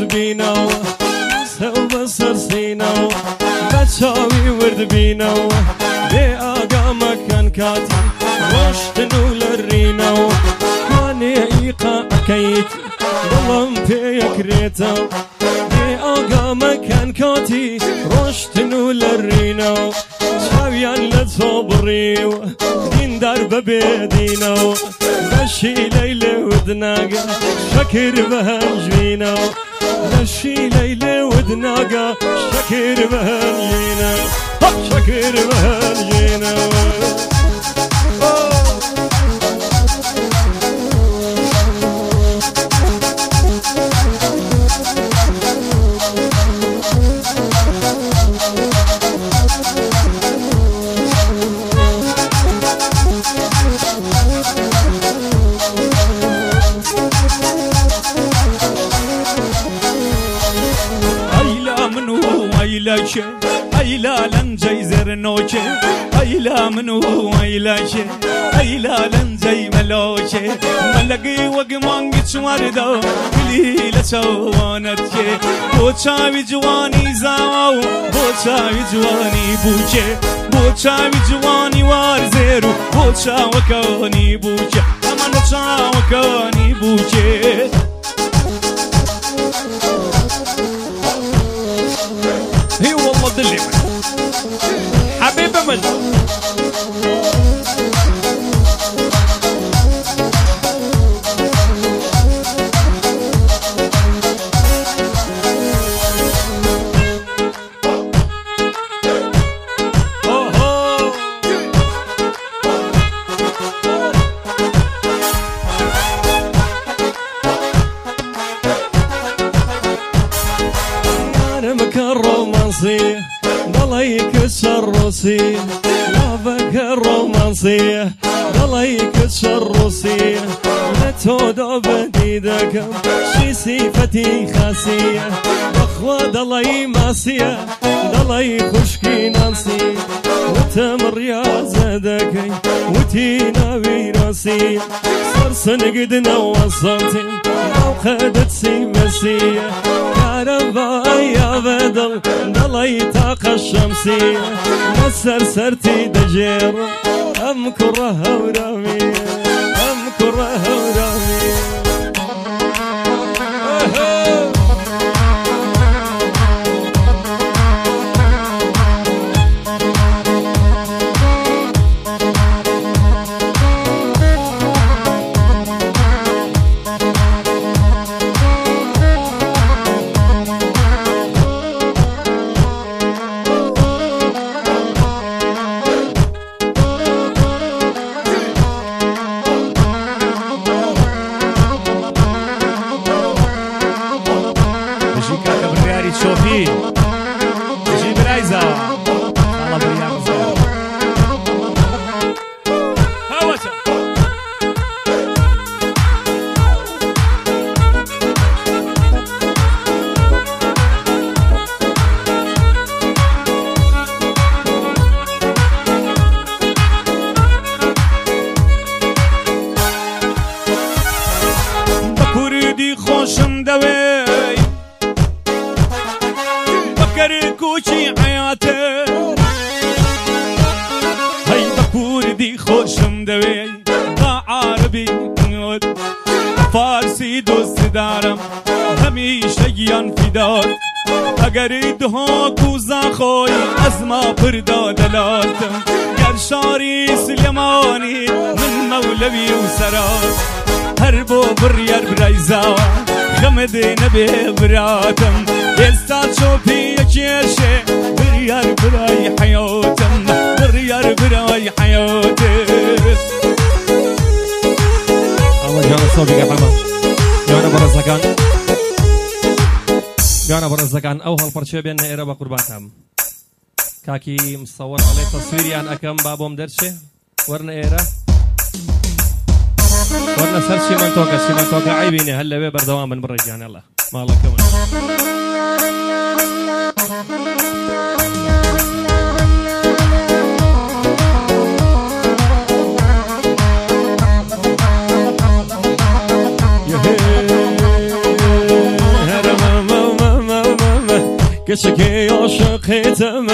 ورد بينا سو بصر سينا بتشاوي ورد بينا بي آقا مكان كاتي واشتنو للرينا كاني ايقا اكيت ظلم فيك ريتا بي آقا مكان كاتي واشتنو للرينا شاويان لتصبريو دين درب بيدينا مشي ليلة ودناقة شكر بهالجينا مشي ليلة ودناقة شكر بهالجينا شكر بهالجينا أيلا لنجي زرنوشي أيلا منو أيلاشي أيلا لنجي ملوشي ملقي وقمان قشواردا قليلة سوانتشي بوشاوي جواني زاو بوشاوي جواني بوشي بوشاوي جواني وارزيرو بوشا وكوني بوشي أما نشا وكوني بوشي هي والله دلي حبيبي من الرومانسية ضل يكسر روسية لا بك الرومانسية ضل يكسر روسية لتودو بديدك شي سيفتي خاسية أخوة ضل يماسية ضل يخشكي نانسية وتمر يا زادكي وتينا ويراسية صار سنقدنا وصلتي لو خدت سيمسية يا بدل ضلي طاقة الشمسية مسر سرتي دجير أم كرها ورامية أم كرها ورامية شوفي تجيب رايزة الله بريان زين هوسة بكوردي خوشم دوي كوشي حياتي هاي بكوردي خوشم دوي با عربي فارسي دوست دارم همیشه گیان فدات اگر دها کوزا خوی از ما پردا دلالتم گر شاری سلیمانی من مولوی و سرات هر بو بریر برایزا خمد نبی براتم استاد شوفي كيشه بريار براي حياتم بريار براي حياتي الله جانا صوبي يا حمام جانا برزقان جانا برزقان او هالبرشة بين إيرا بقرباتهم كاكي مصور عليه تصويري عن أكم بابهم درشة ورنا إيرا ورنا سرشي من توقع عيبيني هلا ببردوام من برجان الله ما الله كمان هرماما كشكي عاشقتم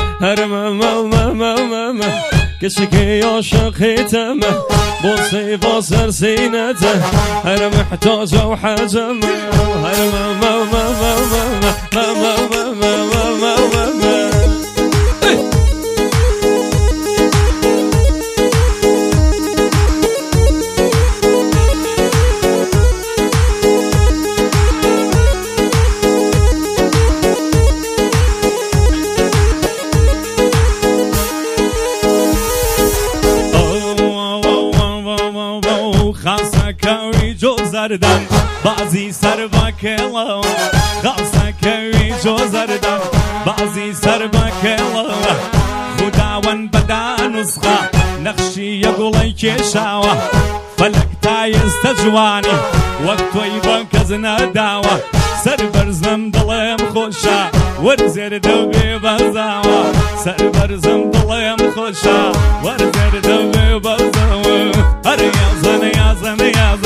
هرم كشكي عاشقتم بوصي بصر سينته هرم محتاج وحجم هرم زردم بعضی سر با کلو خاصه کوی جو زردم بعضی سر با کلو خداوند بدا نسخه نقشی یقولی کشاوه فلک تایست جوانی وقتوی بانکز نداوه سر برزم دلم خوشا ورزر دو بی بزاوه سر برزم دلم خوشا ورزر دو بی بزاوه هر یازن یازن یازن